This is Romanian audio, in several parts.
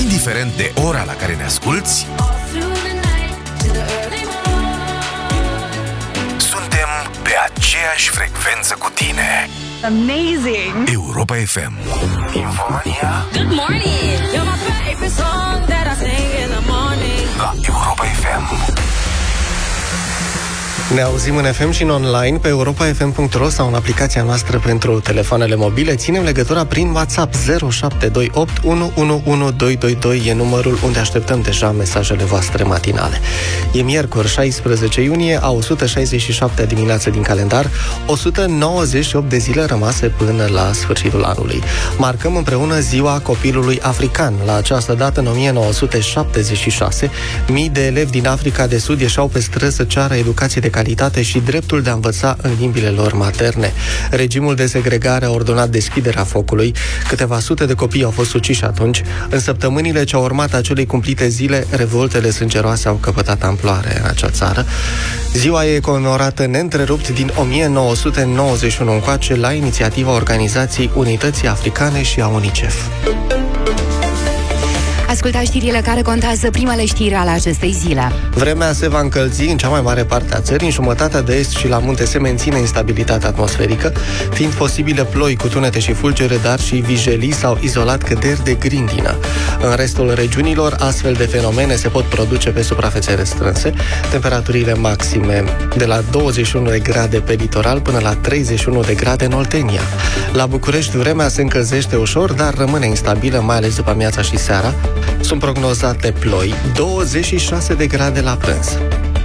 Indiferent de ora la care ne asculți, suntem pe aceeași frecvență cu tine. Amazing! Europa FM. Infomania. Good morning! You're my favorite song that I sing in the morning. La Europa FM. Ne auzim în FM și în online pe europafm.ro sau în aplicația noastră pentru telefoanele mobile. Ținem legătura prin WhatsApp. 0728 111222 e numărul unde așteptăm deja mesajele voastre matinale. E miercuri 16 iunie, a 167-a dimineață din calendar, 198 de zile rămase până la sfârșitul anului. Marcăm împreună Ziua Copilului African. La această dată, în 1976, mii de elevi din Africa de Sud ieșeau pe străzi să ceară educație de calitate și dreptul de a învăța în limbile lor materne. Regimul de segregare a ordonat deschiderea focului. Câteva sute de copii au fost uciși atunci. În săptămânile ce au urmat acelei cumplite zile, revoltele sângeroase au căpătat amploare în acea țară. Ziua e comemorată neîntrerupt din 1991 încoace la inițiativa Organizației Unității Africane și a UNICEF. Ascultați știrile care contează, primele știri ale acestei zile. Vremea se va încălzi în cea mai mare parte a țării. În jumătatea de est și la munte se menține instabilitatea atmosferică, fiind posibile ploi cu tunete și fulgere, dar și vijelii sau izolat căderi de grindină. În restul regiunilor, astfel de fenomene se pot produce pe suprafețe restrânse. Temperaturile maxime de la 21 de grade pe litoral până la 31 de grade în Oltenia. La București, vremea se încălzește ușor, dar rămâne instabilă, mai ales după amiaza și seara. Sunt prognozate ploi, 26 de grade la prânz.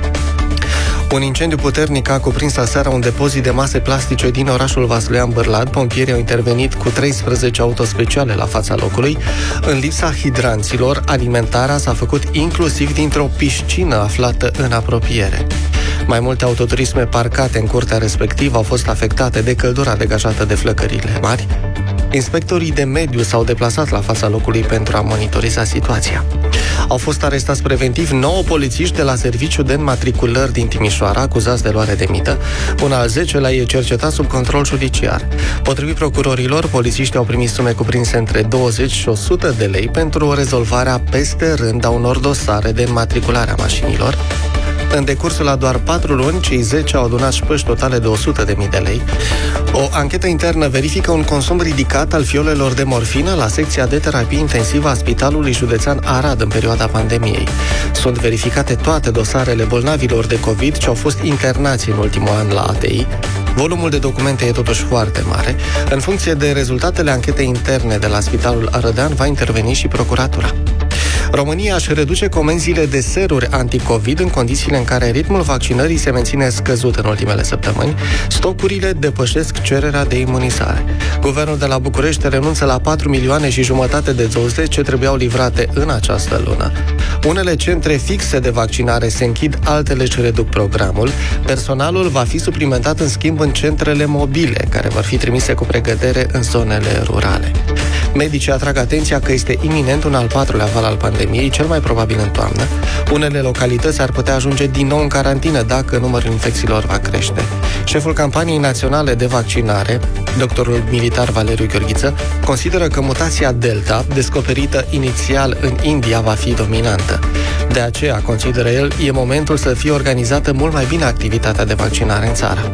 Un incendiu puternic a cuprins aseară un depozit de mase plastice din orașul Vasluian-Bârlad. Pompierii au intervenit cu 13 autospeciale la fața locului. În lipsa hidranților, alimentarea s-a făcut inclusiv dintr-o piscină aflată în apropiere. Mai multe autoturisme parcate în curtea respectivă au fost afectate de căldura degajată de flăcările mari. Inspectorii de mediu s-au deplasat la fața locului pentru a monitoriza situația. Au fost arestați preventiv 9 polițiști de la Serviciul de Înmatriculări din Timișoara, acuzați de luare de mită. Un al 10-lea e cercetat sub control judiciar. Potrivit procurorilor, polițiștii au primit sume cuprinse între 20 și 100 de lei pentru rezolvarea peste rând a unor dosare de înmatriculare a mașinilor. În decursul la doar 4 luni, cei 10 au adunat șpăși totale de 100.000 de lei. O anchetă internă verifică un consum ridicat al fiolelor de morfină la secția de terapie intensivă a Spitalului Județean Arad în perioada pandemiei. Sunt verificate toate dosarele bolnavilor de COVID ce au fost internați în ultimul an la ATI. Volumul de documente e totuși foarte mare. În funcție de rezultatele anchetei interne de la Spitalul Arădean, va interveni și procuratura. România își reduce comenzile de seruri anti-COVID în condițiile în care ritmul vaccinării se menține scăzut în ultimele săptămâni. Stocurile depășesc cererea de imunizare. Guvernul de la București renunță la 4 milioane și jumătate de doze ce trebuiau livrate în această lună. Unele centre fixe de vaccinare se închid, altele își reduc programul. Personalul va fi suplimentat în schimb în centrele mobile, care vor fi trimise cu pregătere în zonele rurale. Medicii atrag atenția că este iminent un al 4-lea val al pandemiei, cel mai probabil în toamnă. Unele localități ar putea ajunge din nou în carantină dacă numărul infecțiilor va crește. Șeful campaniei naționale de vaccinare, doctorul militar Valeriu Gheorghiță, consideră că mutația Delta, descoperită inițial în India, va fi dominantă. De aceea, consideră el, e momentul să fie organizată mult mai bine activitatea de vaccinare în țară.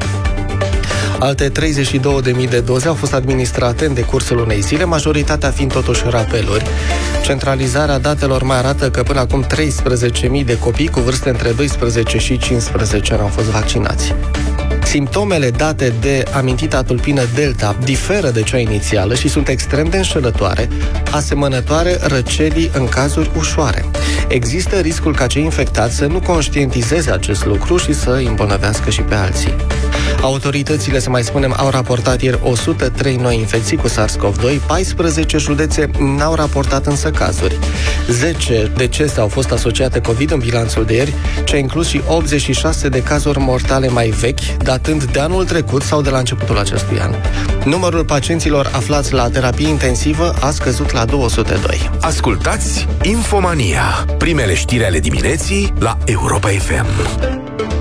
Alte 32.000 de doze au fost administrate în decursul unei zile, majoritatea fiind totuși rapeluri. Centralizarea datelor mai arată că până acum 13.000 de copii cu vârste între 12 și 15 ani au fost vaccinați. Simptomele date de amintita tulpină Delta diferă de cea inițială și sunt extrem de înșelătoare, asemănătoare răcelii în cazuri ușoare. Există riscul ca cei infectați să nu conștientizeze acest lucru și să îi îmbolnăvească și pe alții. Autoritățile, să mai spunem, au raportat ieri 103 noi infecții cu SARS-CoV-2, 14 județe n-au raportat însă cazuri. 10 decese au fost asociate COVID în bilanțul de ieri, ce a inclus și 86 de cazuri mortale mai vechi, datând de anul trecut sau de la începutul acestui an. Numărul pacienților aflați la terapie intensivă a scăzut la 202. Ascultați Infomania, primele știri ale dimineții la Europa FM.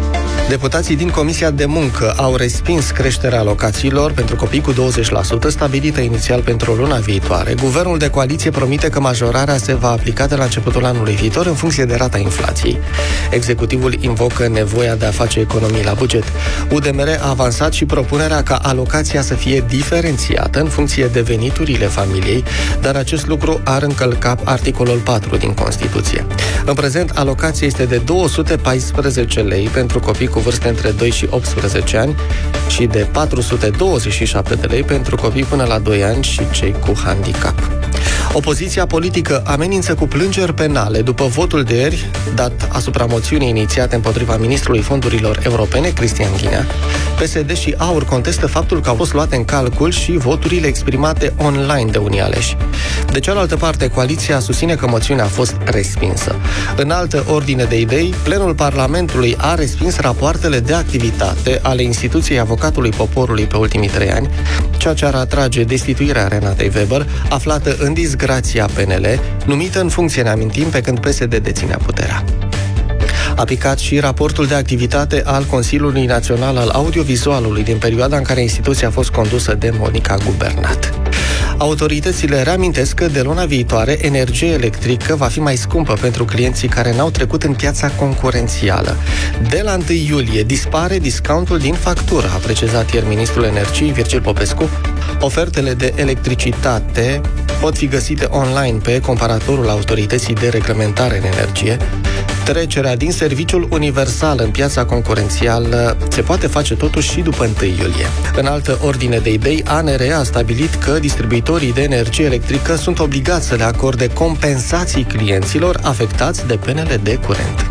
Deputații din Comisia de Muncă au respins creșterea alocațiilor pentru copii cu 20%, stabilită inițial pentru luna viitoare. Guvernul de coaliție promite că majorarea se va aplica de la începutul anului viitor în funcție de rata inflației. Executivul invocă nevoia de a face economii la buget. UDMR a avansat și propunerea ca alocația să fie diferențiată în funcție de veniturile familiei, dar acest lucru ar încălca articolul 4 din Constituție. În prezent, alocația este de 214 lei pentru copii cu vârste între 2 și 18 ani și de 427 de lei pentru copii până la 2 ani și cei cu handicap. Opoziția politică amenință cu plângeri penale după votul de ieri dat asupra moțiunii inițiate împotriva ministrului fondurilor europene, Cristian Ghinea. PSD și AUR contestă faptul că au fost luate în calcul și voturile exprimate online de unii aleși. De cealaltă parte, coaliția susține că moțiunea a fost respinsă. În altă ordine de idei, plenul Parlamentului a respins rapoartele de activitate ale instituției Avocatului Poporului pe ultimii 3 ani, ceea ce ar atrage destituirea Renatei Weber, aflată în disgrația PNL, numită în funcție, ne amintim, pe când PSD deținea puterea. A picat și raportul de activitate al Consiliului Național al Audiovizualului din perioada în care instituția a fost condusă de Monica Gubernat. Autoritățile reamintesc că de luna viitoare energia electrică va fi mai scumpă pentru clienții care n-au trecut în piața concurențială. De la 1 iulie dispare discountul din factură, a precizat ieri ministrul energiei Virgil Popescu. Ofertele de electricitate pot fi găsite online pe comparatorul Autorității de Reglementare în Energie. Trecerea din serviciul universal în piața concurențială se poate face totuși și după 1 iulie. În altă ordine de idei, ANRE a stabilit că distribuitorii de energie electrică sunt obligați să le acorde compensații clienților afectați de penele de curent.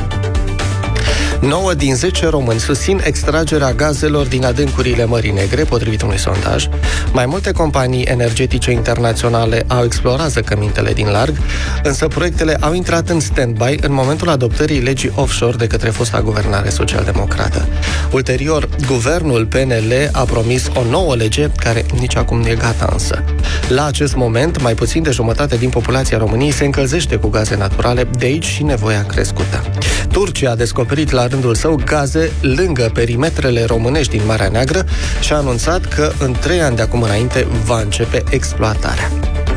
9 din 10 români susțin extragerea gazelor din adâncurile Mării Negre, potrivit unui sondaj. Mai multe companii energetice internaționale au explorat zăcămintele din larg, însă proiectele au intrat în stand-by în momentul adoptării legii offshore de către fosta guvernare social-democrată. Ulterior, guvernul PNL a promis o nouă lege care nici acum nu e gata însă. La acest moment, mai puțin de jumătate din populația României se încălzește cu gaze naturale, de aici și nevoia crescută. Turcia a descoperit la rândul său gaze lângă perimetrele românești din Marea Neagră și a anunțat că în 3 ani de acum înainte va începe exploatarea.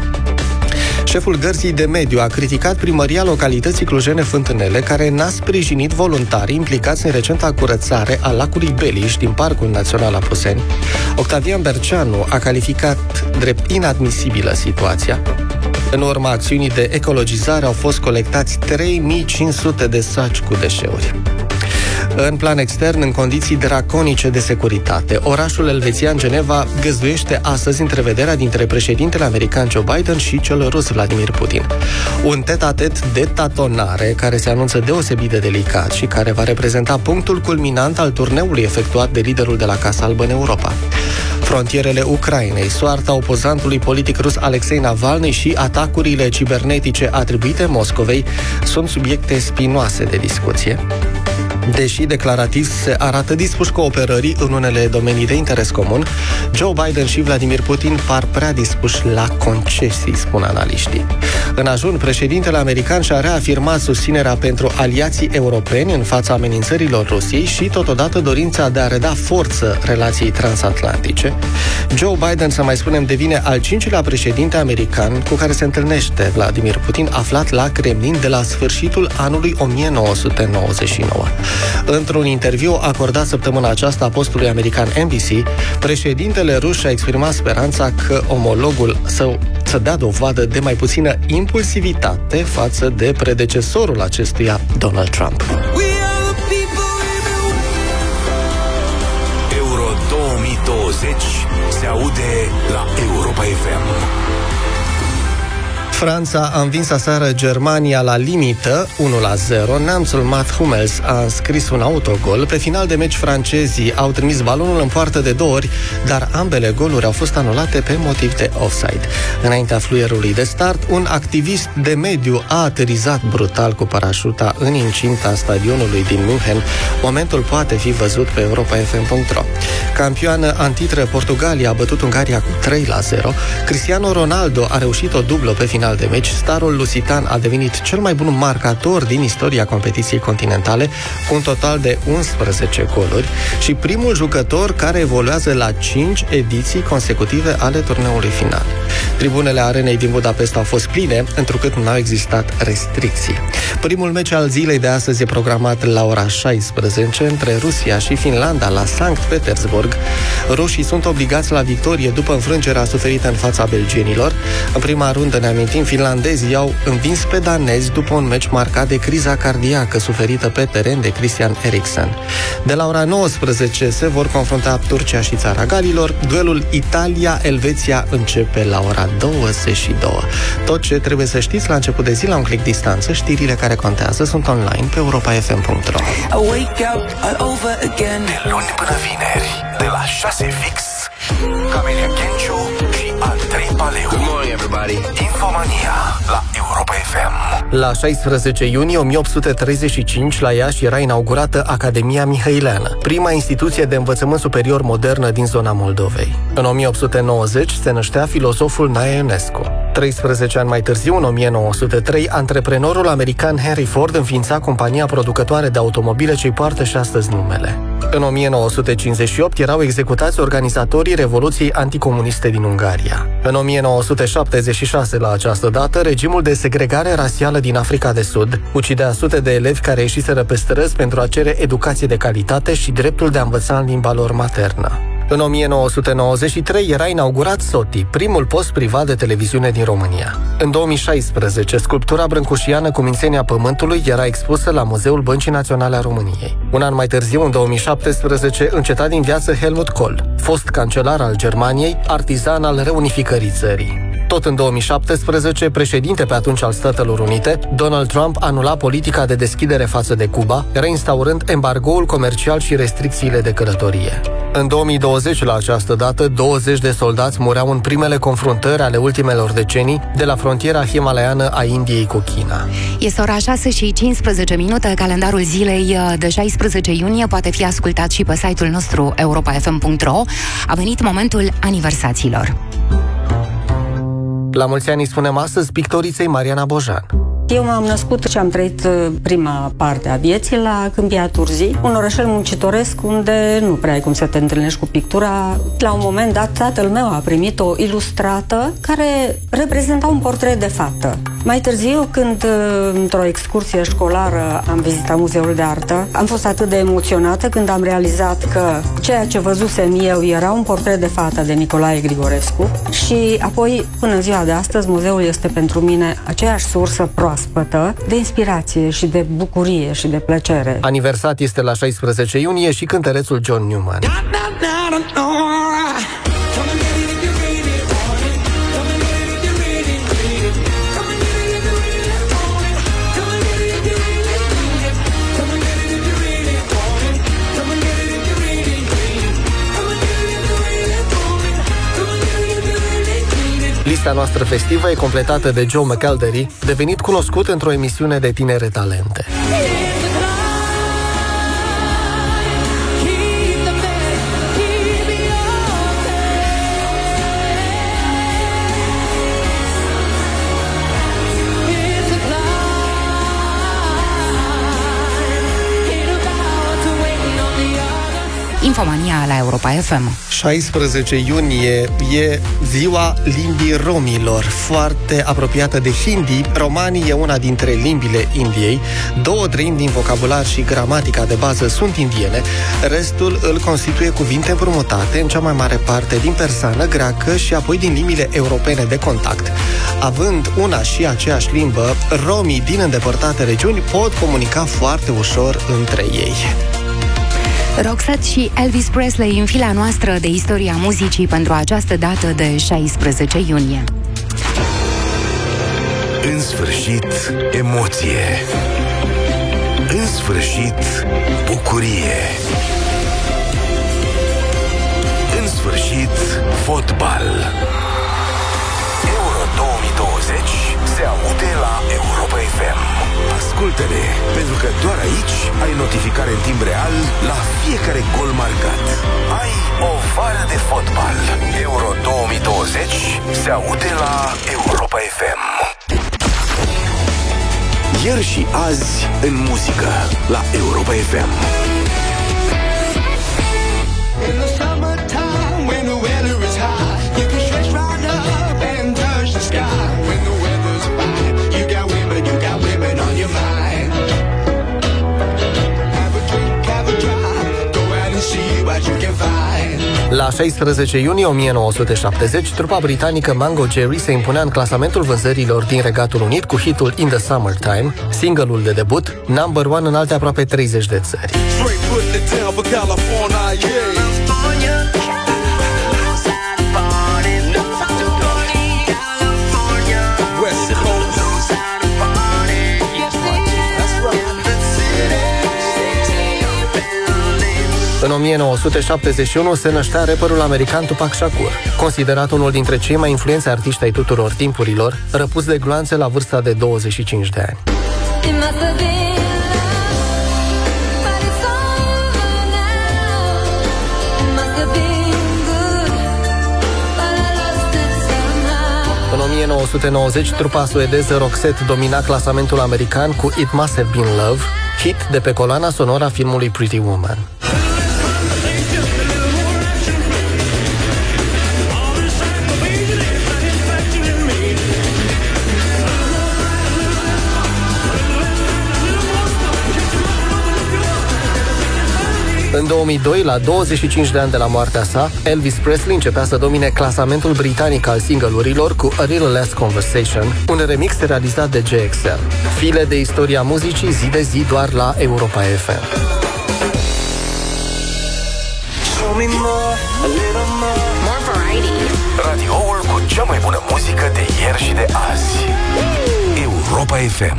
Șeful Gărzii de Mediu a criticat primăria localității Clujene-Fântânele, care n-a sprijinit voluntarii implicați în recenta curățare a lacului Beliș din Parcul Național Apuseni. Octavian Berceanu a calificat drept inadmisibilă situația. În urma acțiunii de ecologizare au fost colectați 3500 de saci cu deșeuri. În plan extern, în condiții draconice de securitate, orașul elvețian Geneva găzduiește astăzi întrevederea dintre președintele american Joe Biden și cel rus Vladimir Putin. Un tet-a-tet de tatonare care se anunță deosebit de delicat și care va reprezenta punctul culminant al turneului efectuat de liderul de la Casa Albă în Europa. Frontierele Ucrainei, soarta opozantului politic rus Alexei Navalny și atacurile cibernetice atribuite Moscovei sunt subiecte spinoase de discuție. Deși declarativ se arată dispuși cooperării în unele domenii de interes comun, Joe Biden și Vladimir Putin par prea dispuși la concesii, spun analiștii. În ajun, președintele american și-a reafirmat susținerea pentru aliații europeni în fața amenințărilor Rusiei și totodată dorința de a reda forță relației transatlantice. Joe Biden, să mai spunem, devine al 5-lea președinte american cu care se întâlnește Vladimir Putin, aflat la Kremlin de la sfârșitul anului 1999. Într-un interviu acordat săptămâna aceasta postului american NBC, președintele rus și-a exprimat speranța că omologul său să dea dovadă de mai puțină impulsivitate față de predecesorul acestuia, Donald Trump. Euro 2020 se aude la Europa FM. Franța a învins aseară Germania la limită, 1-0. Neamțul Mats Hummels a înscris un autogol. Pe final de meci, francezii au trimis balonul în poartă de 2 ori, dar ambele goluri au fost anulate pe motiv de offside. Înaintea fluierului de start, un activist de mediu a aterizat brutal cu parașuta în incinta stadionului din München. Momentul poate fi văzut pe europafm.ro. Campioană antitră, Portugalia a bătut Ungaria cu 3-0. Cristiano Ronaldo a reușit o dublă pe final final de meci, starul lusitan a devenit cel mai bun marcator din istoria competiției continentale, cu un total de 11 goluri și primul jucător care evoluează la 5 ediții consecutive ale turneului final. Tribunele arenei din Budapesta au fost pline, întrucât nu au existat restricții. Primul meci al zilei de astăzi e programat la ora 16 între Rusia și Finlanda la Sankt Petersburg. Rușii sunt obligați la victorie după înfrângerea suferită în fața belgienilor. În prima rundă, ne amintim, finlandezii au învins pe danezi după un meci marcat de criza cardiacă suferită pe teren de Christian Eriksen. De la ora 19 se vor confrunta Turcia și Țara Galilor. Duelul Italia-Elveția începe la ora 22. Tot ce trebuie să știți la început de zi, la un click distanță, știrile care contează sunt online pe europafm.ro. De luni până vineri, de la 6 fix, Camelia Kenciu și Andrei Paleu. Good morning, everybody. Infomania la Europa FM. La 16 iunie 1835, la Iași, era inaugurată Academia Mihăileană, prima instituție de învățământ superior modernă din zona Moldovei. În 1890 se năștea filozoful Nae Ionescu. 13 ani mai târziu, în 1903, antreprenorul american Henry Ford înființa compania producătoare de automobile ce-i poartă și astăzi numele. În 1958 erau executați organizatorii Revoluției anticomuniste din Ungaria. În 1976, la această dată, regimul de segregare rasială din Africa de Sud ucidea sute de elevi care ieșiseră pe străzi pentru a cere educație de calitate și dreptul de a învăța în limba lor maternă. În 1993 era inaugurat SOTI, primul post privat de televiziune din România. În 2016, sculptura brâncușiană cu mințenia Pământului era expusă la Muzeul Băncii Naționale a României. Un an mai târziu, în 2017, înceta din viață Helmut Kohl, fost cancelar al Germaniei, artizan al reunificării țării. Tot în 2017, președinte pe atunci al Statelor Unite, Donald Trump anula politica de deschidere față de Cuba, reinstaurând embargoul comercial și restricțiile de călătorie. În 2020, la această dată, 20 de soldați mureau în primele confruntări ale ultimelor decenii de la frontiera himalaiană a Indiei cu China. Este ora 6:15. Calendarul zilei de 16 iunie poate fi ascultat și pe site-ul nostru europafm.ro. A venit momentul aniversațiilor. La mulți ani îi spunem astăzi pictoriței Mariana Bojan. Eu m-am născut și am trăit prima parte a vieții la Câmpia Turzii, un orășel muncitoresc unde nu prea ai cum să te întâlnești cu pictura. La un moment dat, tatăl meu a primit o ilustrată care reprezenta un portret de fată. Mai târziu, când într-o excursie școlară am vizitat Muzeul de Artă, am fost atât de emoționată când am realizat că ceea ce văzusem eu era un portret de fată de Nicolae Grigorescu și apoi, până în ziua de astăzi, muzeul este pentru mine aceeași sursă proaspătă de inspirație și de bucurie și de plăcere. Aniversat este la 16 iunie și cântărețul John Newman. Lista noastră festivă e completată de Joe McElderry, devenit cunoscut într-o emisiune de tinere talente. Infomania la Europa FM. 16 iunie e ziua limbii romilor, foarte apropiată de hindi. Romanii e una dintre limbile Indiei. 2/3 din vocabular și gramatica de bază sunt indiene. Restul îl constituie cuvinte împrumutate, în cea mai mare parte din persană, greacă și apoi din limbile europene de contact. Având una și aceeași limbă, romii din îndepărtate regiuni pot comunica foarte ușor între ei. Roxette și Elvis Presley în fila noastră de istoria muzicii pentru această dată de 16 iunie. În sfârșit, emoție. În sfârșit, bucurie. În sfârșit, fotbal. Euro 2020 se aude la Europa FM. Ascultă-ne, pentru că doar aici ai notificare în timp real la fiecare gol marcat. Ai o vară de fotbal. Euro 2020 se aude la Europa FM. Ieri și azi în muzică la Europa FM. In the summertime, when the weather is high, you can stretch right up and touch the sky. When the weather's fine, you got women on your mind. Have a drink, have a drive, go out and see what you can find. La 16 iunie 1970, trupa britanică Mango Jerry se impunea în clasamentul vânzărilor din Regatul Unit cu hitul In the Summertime, single-ul de debut, number one în alte aproape 30 de țări. În 1971 se năștea rapperul american Tupac Shakur, considerat unul dintre cei mai influenți artiști ai tuturor timpurilor, răpus de gloanțe la vârsta de 25 de ani. În 1990, trupa suedeză Roxette domina clasamentul american cu It Must Have Been Love, hit de pe coloana sonoră a filmului Pretty Woman. În 2002, la 25 de ani de la moartea sa, Elvis Presley începea să domine clasamentul britanic al single-urilor cu A Little Less Conversation, un remix realizat de JXL. File de istoria muzicii zi de zi doar la Europa FM. More variety. Radioul cu cea mai bună muzică de ieri și de azi. Europa FM.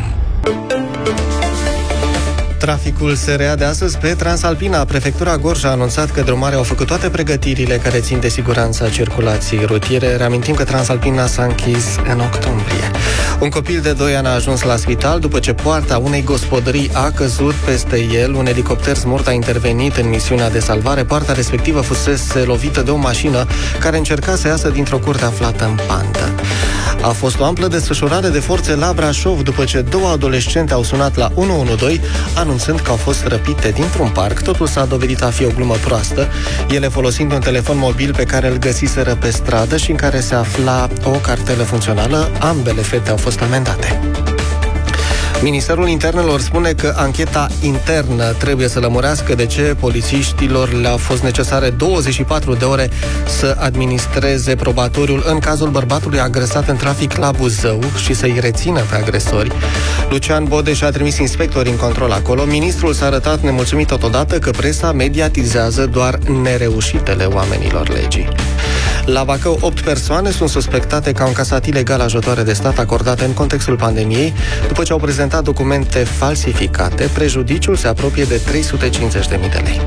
Traficul se reia de astăzi pe Transalpina. Prefectura Gorj a anunțat că drumare au făcut toate pregătirile care țin de siguranța circulației rutiere. Reamintim că Transalpina s-a închis în octombrie. Un copil de 2 ani a ajuns la spital după ce poarta unei gospodării a căzut peste el. Un elicopter Smurt a intervenit în misiunea de salvare. Poarta respectivă fusese lovită de o mașină care încerca să iasă dintr-o curte aflată în pantă. A fost o amplă desfășurare de forțe la Brașov după ce 2 adolescente au sunat la 112 anunțând că au fost răpite dintr-un parc. Totul s-a dovedit a fi o glumă proastă, ele folosind un telefon mobil pe care îl găsiseră pe stradă și în care se afla o cartelă funcțională. Ambele fete au fost amendate. Ministerul Internelor spune că ancheta internă trebuie să lămurească de ce polițiștilor le-a fost necesare 24 de ore să administreze probatoriul în cazul bărbatului agresat în trafic la Buzău și să-i rețină pe agresori. Lucian Bodeș a trimis inspectori în control acolo. Ministrul s-a arătat nemulțumit totodată că presa mediatizează doar nereușitele oamenilor legii. La Bacău, 8 persoane sunt suspectate că au încasat ilegal ajutoare de stat acordate în contextul pandemiei, după ce au prezentat documente falsificate. Prejudiciul se apropie de 350.000 de lei.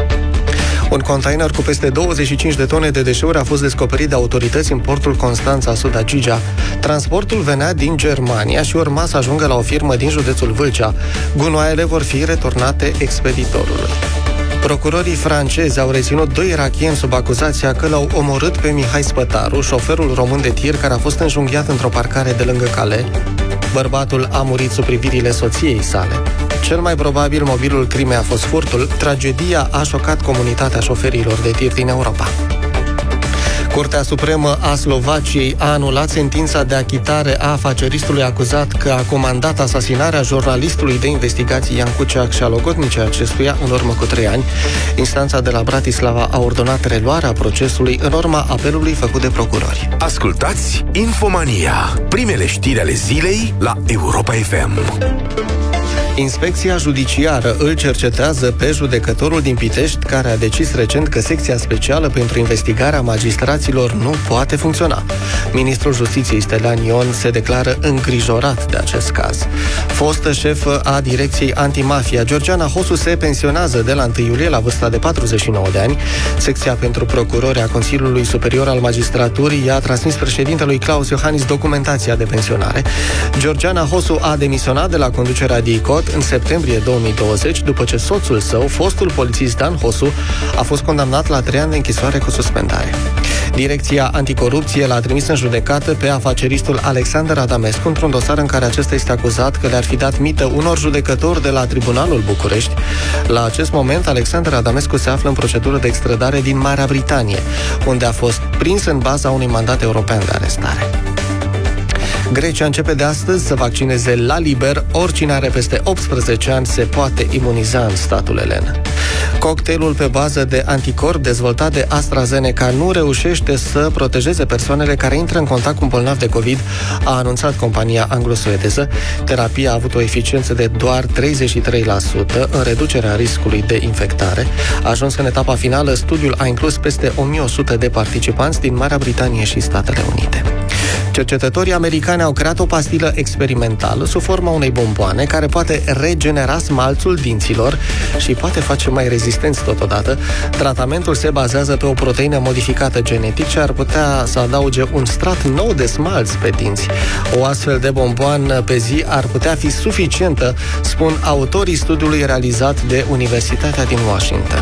Un container cu peste 25 de tone de deșeuri a fost descoperit de autorități în portul Constanța Sud-Agigea. Transportul venea din Germania și urma să ajungă la o firmă din județul Vâlcea. Gunoaiele vor fi returnate expeditorului. Procurorii francezi au reținut 2 irakieni sub acuzația că l-au omorât pe Mihai Spătaru, șoferul român de tir care a fost înjunghiat într-o parcare de lângă Calais. Bărbatul a murit sub privirile soției sale. Cel mai probabil mobilul crimei a fost furtul. Tragedia a șocat comunitatea șoferilor de tir din Europa. Curtea Supremă a Slovaciei a anulat sentința de achitare a afaceristului acuzat că a comandat asasinarea jurnalistului de investigații Ian Cuceac și a logodnicii acestuia în urmă cu 3 ani. Instanța de la Bratislava a ordonat reluarea procesului în urma apelului făcut de procurori. Ascultați Infomania, primele știri ale zilei la Europa FM. Inspecția judiciară îl cercetează pe judecătorul din Pitești, care a decis recent că secția specială pentru investigarea magistraților nu poate funcționa. Ministrul Justiției Stelian Ion se declară îngrijorat de acest caz. Fostă șefă a Direcției Antimafia, Georgiana Hosu, se pensionează de la 1 iulie la vârsta de 49 de ani. Secția pentru procurori a Consiliului Superior al Magistraturii i-a transmis președintelui Claus Iohannis documentația de pensionare. Georgiana Hosu a demisionat de la conducerea DICOT arestat în septembrie 2020 după ce soțul său, fostul polițist Dan Hosu, a fost condamnat la 3 ani de închisoare cu suspendare. Direcția Anticorupție l-a trimis în judecată pe afaceristul Alexander Adamescu într-un dosar în care acesta este acuzat că le-ar fi dat mită unor judecători de la Tribunalul București. La acest moment, Alexander Adamescu se află în procedură de extradare din Marea Britanie, unde a fost prins în baza unui mandat european de arestare. Grecia începe de astăzi să vaccineze la liber. Oricine are peste 18 ani se poate imuniza în statul elen. Cocktailul pe bază de anticorp dezvoltat de AstraZeneca nu reușește să protejeze persoanele care intră în contact cu un bolnav de COVID, a anunțat compania anglo-suedeză. Terapia a avut o eficiență de doar 33% în reducerea riscului de infectare. Ajuns în etapa finală, studiul a inclus peste 1100 de participanți din Marea Britanie și Statele Unite. Cercetătorii americani au creat o pastilă experimentală sub forma unei bomboane care poate regenera smalțul dinților și poate face mai rezistenți totodată. Tratamentul se bazează pe o proteină modificată genetic ce ar putea să adauge un strat nou de smalț pe dinți. O astfel de bomboană pe zi ar putea fi suficientă, spun autorii studiului realizat de Universitatea din Washington.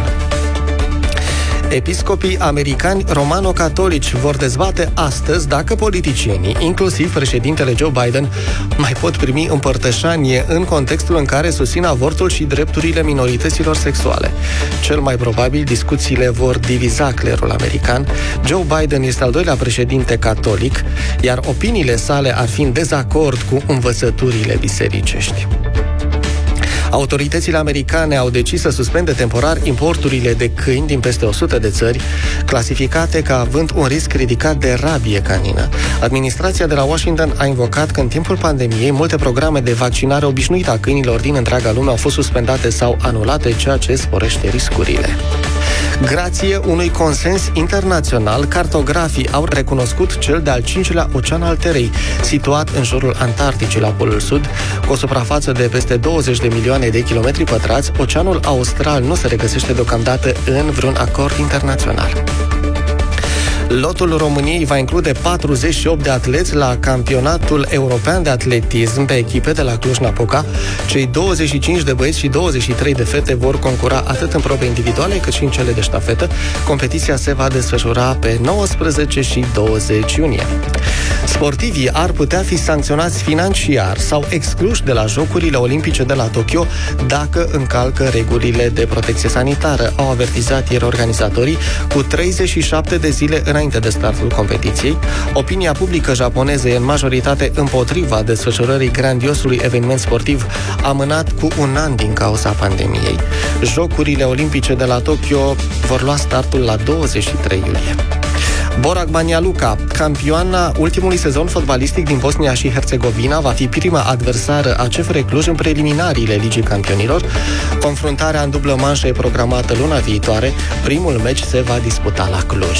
Episcopii americani romano-catolici vor dezbate astăzi dacă politicienii, inclusiv președintele Joe Biden, mai pot primi împărtășanie în contextul în care susțin avortul și drepturile minorităților sexuale. Cel mai probabil, discuțiile vor diviza clerul american. Joe Biden este al doilea președinte catolic, iar opiniile sale ar fi în dezacord cu învățăturile bisericești. Autoritățile americane au decis să suspende temporar importurile de câini din peste 100 de țări, clasificate ca având un risc ridicat de rabie canină. Administrația de la Washington a invocat că în timpul pandemiei multe programe de vaccinare obișnuită a câinilor din întreaga lume au fost suspendate sau anulate, ceea ce sporește riscurile. Grație unui consens internațional, cartografii au recunoscut cel de-al 5-lea ocean al Terei, situat în jurul Antarcticii la Polul Sud. Cu o suprafață de peste 20 de milioane de kilometri pătrați, Oceanul Austral nu se regăsește deocamdată în vreun acord internațional. Lotul României va include 48 de atleți la Campionatul European de Atletism pe echipe de la Cluj-Napoca. Cei 25 de băieți și 23 de fete vor concura atât în probe individuale cât și în cele de ștafetă. Competiția se va desfășura pe 19 și 20 iunie. Sportivii ar putea fi sancționați financiar sau excluși de la Jocurile Olimpice de la Tokyo dacă încalcă regulile de protecție sanitară, au avertizat ieri organizatorii cu 37 de zile înainte de startul competiției. Opinia publică japoneză e în majoritate împotriva desfășurării grandiosului eveniment sportiv amânat cu un an din cauza pandemiei. Jocurile Olimpice de la Tokyo vor lua startul la 23 iulie. Borac Banja-Luka, campioana ultimului sezon fotbalistic din Bosnia și Herțegovina, va fi prima adversară a CFR Cluj în preliminariile Ligii Campionilor. Confruntarea în dublă manșă e programată luna viitoare. Primul meci se va disputa la Cluj.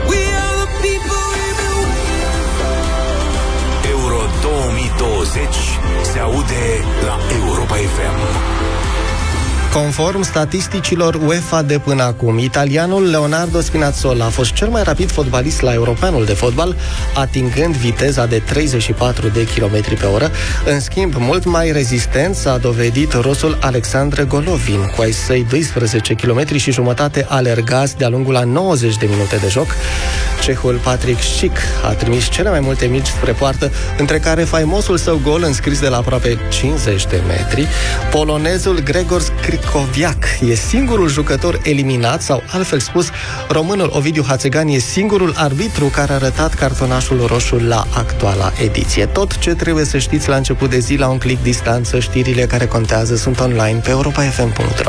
Euro 2020 se aude la Europa FM. Conform statisticilor UEFA de până acum, italianul Leonardo Spinazzola a fost cel mai rapid fotbalist la Europeanul de fotbal, atingând viteza de 34 de km pe oră. În schimb, mult mai rezistent s-a dovedit rusul Alexandru Golovin, cu ai săi 12 km și jumătate alergați de-a lungul a 90 de minute de joc. Cehul Patrick Schick a trimis cele mai multe mici spre poartă, între care faimosul său gol înscris de la aproape 50 de metri. Polonezul Gregor Krychowiak e singurul jucător eliminat, sau altfel spus, românul Ovidiu Hațegan e singurul arbitru care a arătat cartonașul roșu la actuala ediție. Tot ce trebuie să știți la început de zi, la un click distanță. Știrile care contează sunt online pe europafm.ro.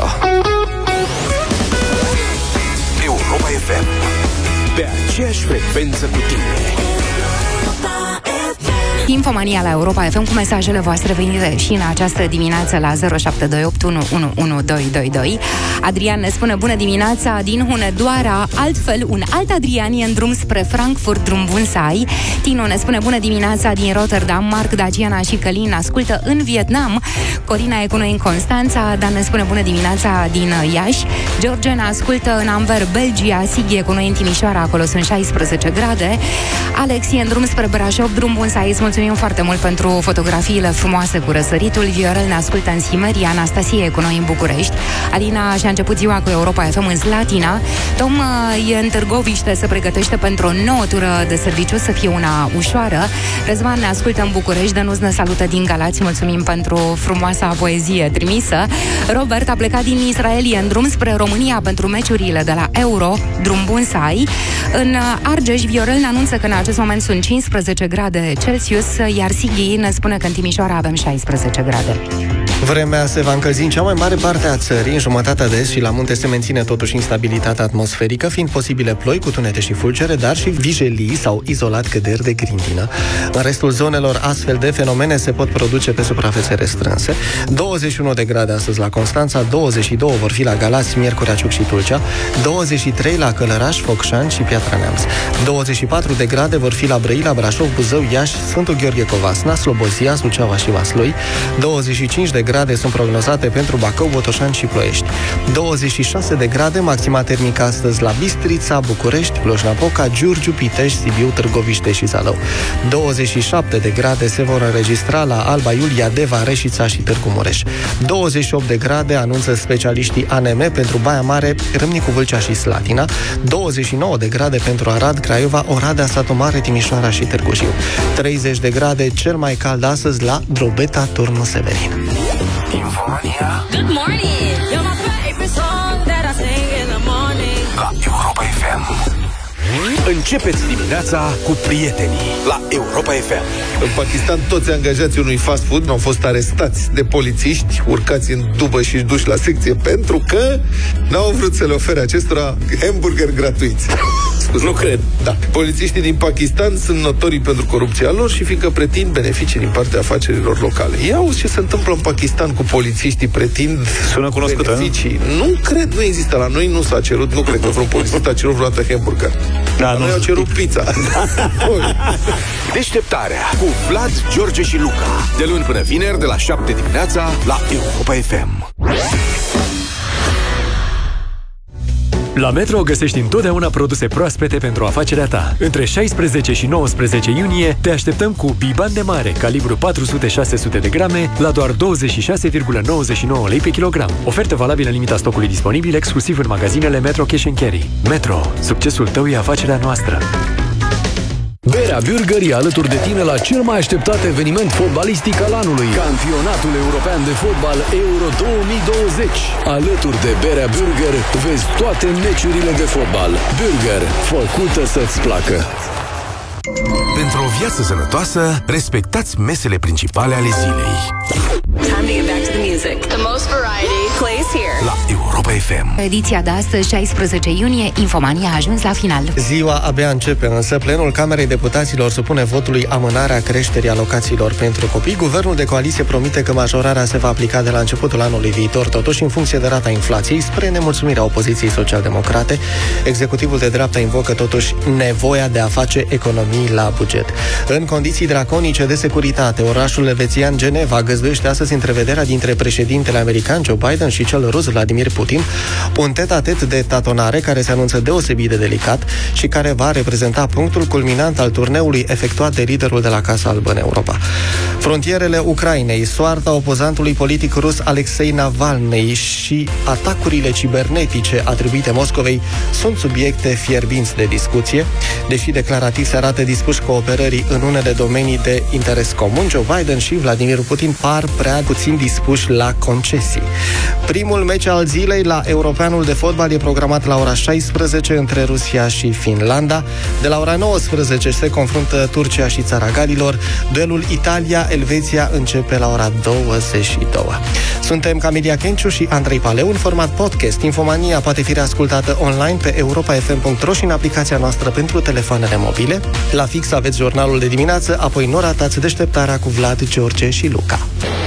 Europa FM, pe aceeași frecvență cu tine. Infomania la Europa FM cu mesajele voastre venite și în această dimineață la 0728 111222. Adrian ne spune: bună dimineața din Hunedoara, altfel un alt Adrian e în drum spre Frankfurt, drum bun să ai. Tino ne spune: bună dimineața din Rotterdam, Marc, Daciana și Călin ascultă în Vietnam. Corina e cu noi în Constanța, Dan ne spune: bună dimineața din Iași. George ne ascultă în Anvers, Belgia. Sighi e cu noi în Timișoara, acolo sunt 16 grade. Alex e în drum spre Brașov, drum bun să ai, mulțumesc mulțumim foarte mult pentru fotografiile frumoase cu răsăritul. Viorel ne ascultă în Simeria, Anastasie e cu noi în București. Alina și-a început ziua cu Europa FM în Slatina. Tom e în Târgoviște, se pregătește pentru o nouă tură de serviciu, să fie una ușoară. Răzvan ne ascultă în București, Dănuț ne salută din Galați, mulțumim pentru frumoasa poezie trimisă. Robert a plecat din Israel, e în drum spre România pentru meciurile de la Euro, drum bun să ai. În Argeș, Viorel ne anunță că în acest moment sunt 15 grade Celsius, iar Sighi ne spune că în Timișoara avem 16 grade. Vremea se va încălzi în cea mai mare parte a țării. În jumătatea de est și la munte se menține totuși instabilitatea atmosferică, fiind posibile ploi cu tunete și fulgere, dar și vijelii sau izolat căderi de grindină. În restul zonelor, astfel de fenomene se pot produce pe suprafețe restrânse. 21 de grade astăzi la Constanța, 22 vor fi la Galați, Miercurea Ciuc și Tulcea, 23 la Călăraș, Focșani și Piatra Neamț, 24 de grade vor fi la Brăila, Brașov, Buzău, Iași, Sfântul Gheorghe Covasna, Slobozia, Suceava și Vaslui, 25 de grade sunt prognozate pentru Bacău, Botoșani și Ploiești. 26 de grade maxima termică astăzi la Bistrița, București, Cluj-Napoca, Giurgiu, Pitești, Sibiu, Târgoviște și Zalău. 27 de grade se vor înregistra la Alba Iulia, Deva, Reșița și Târgu Mureș. 28 de grade anunță specialiștii ANM pentru Baia Mare, Râmnicu Vâlcea și Slatina. 29 de grade pentru Arad, Craiova, Oradea, Satu Mare, Timișoara și Târgu Jiu. 30 de grade cel mai cald astăzi la Drobeta, Turnul Severin. Infomania Good morning. You're my favorite song that I sing in the morning. la Europa FM. Începeți dimineața cu prietenii la Europa FM. În Pakistan, toți angajații unui fast food au fost arestați de polițiști, urcați în dubă și duși la secție pentru că n-au vrut să le ofere acestora hamburger gratuiți. Nu cred. Da. Polițiștii din Pakistan sunt notorii pentru corupția lor și fiindcă pretind beneficii din partea afacerilor locale. Ia auzi ce se întâmplă în Pakistan cu polițiștii, pretind beneficii. Nu cred, nu există. La noi nu s-a cerut, nu cred că vreun polițist a cerut vreodată hamburger. Da, noi au cerut pizza. Deșteptarea cu Vlad, George și Luca. De luni până vineri, de la 7 dimineața, la Europa FM. La Metro găsești întotdeauna produse proaspete pentru afacerea ta. Între 16 și 19 iunie te așteptăm cu biban de mare, calibru 400-600 de grame, la doar 26,99 lei pe kilogram. Ofertă valabilă în limita stocului disponibil, exclusiv în magazinele Metro Cash & Carry. Metro. Succesul tău e afacerea noastră. Berea Bürger e alături de tine la cel mai așteptat eveniment fotbalistic al anului, Campionatul European de Fotbal Euro 2020. Alături de Berea Bürger vezi toate meciurile de fotbal. Bürger, făcută să-ți placă. Pentru o viață sănătoasă, respectați mesele principale ale zilei. Time to get back to the music. The most variety plays here. La Europa FM. Ediția de astăzi, 16 iunie, Infomania a ajuns la final. Ziua abia începe, însă plenul Camerei Deputaților supune votului amânarea creșterii alocațiilor pentru copii. Guvernul de coaliție promite că majorarea se va aplica de la începutul anului viitor, totuși în funcție de rata inflației, spre nemulțumirea opoziției social-democrate. Executivul de dreapta invocă totuși nevoia de a face economii la buget. În condiții draconice de securitate, orașul elvețian Geneva găzduiește astăzi întrevederea dintre președintele american Joe Biden și cel rus Vladimir Putin, un tet-a-tet de tatonare care se anunță deosebit de delicat și care va reprezenta punctul culminant al turneului efectuat de liderul de la Casa Albă în Europa. Frontierele Ucrainei, soarta opozantului politic rus Alexei Navalny și atacurile cibernetice atribuite Moscovei sunt subiecte fierbinți de discuție, deși declarativ se arată dispuși cooperării în unele domenii de interes comun. Joe Biden și Vladimir Putin par prea puțin dispuși la concesii. Primul meci al zilei la Europeanul de fotbal e programat la ora 16 între Rusia și Finlanda. De la ora 19 se confruntă Turcia și Țara Galilor. Duelul Italia-Elveția începe la ora 22. Suntem Camelia Kenciu și Andrei Paleu în format podcast. Infomania poate fi reascultată online pe europafm.ro și în aplicația noastră pentru telefoanele mobile. La fix aveți jurnalul de dimineață, apoi nu ratați deșteptarea cu Vlad, George și Luca.